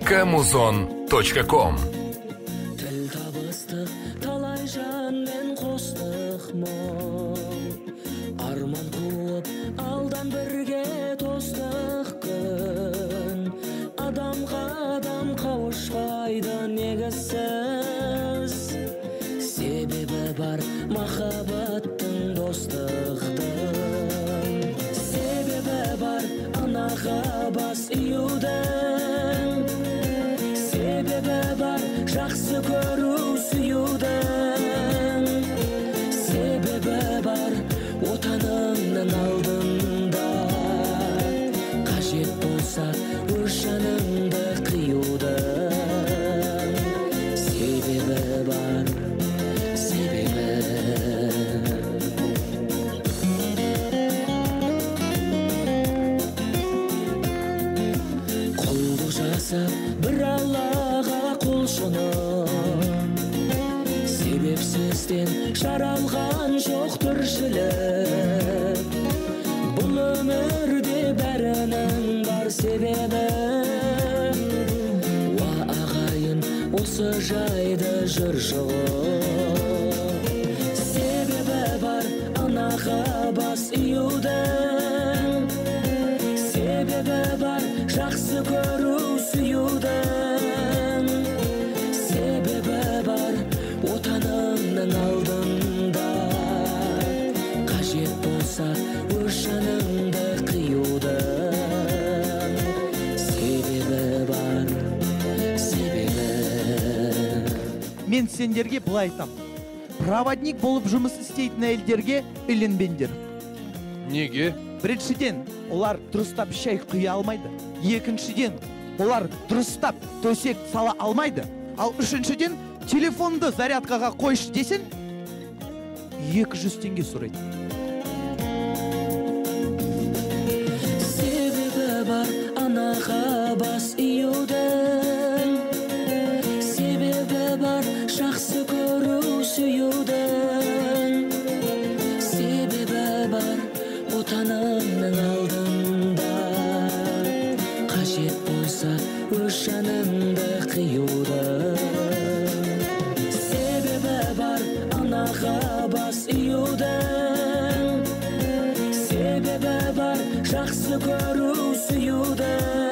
kmuzon.com. Тіл табыстық талай жанмен қостық мұң, арман қуып алдан бірге тостық күн. Адамға адам қауышпайды негізсіз, себебі бар махаббаттың, достықтың. Себебі бар анаға бас июдің, себебі бар жақсы көру сүюдің. Себебі бар отаныңның алдында, қажет болса өз жаныңды қиюдің. Себебі бар, себебі. Құлдық жасап бір Аллаға құлшынып, себепсізден жаралған жоқ тіршілік. Бұл өмірде бәрінің бар себебі. Уа ағайын, осы жайды жыр жығып. Себебі бар анаға бас июдің, себебі бар жақсы көру сүюдің. Себебі бар отаныңның алдында, қажет болса өз жаныңды қиюдің. Себебі бар, себебі. Мен сендерге былай айтам: проводник болып жұмыс істейтін әйелдерге үйленбеңдер. Неге? Біріншіден, олар дұрыстап шай құя алмайды. Екіншіден, олар дұрыстап төсек сала алмайды. Ал үшіншіден, телефонды зарядкаға қойшы десін, 200 теңге сұрайды. Себебі бар анаға бас июдің, себебі бар жақсы көру сүюдің. Себебі бар отаныңның алдында, қажет болса өз жаныңды қиюдің. Себебі бар анаға бас июдің, себебі бар жақсы көру сүюдің.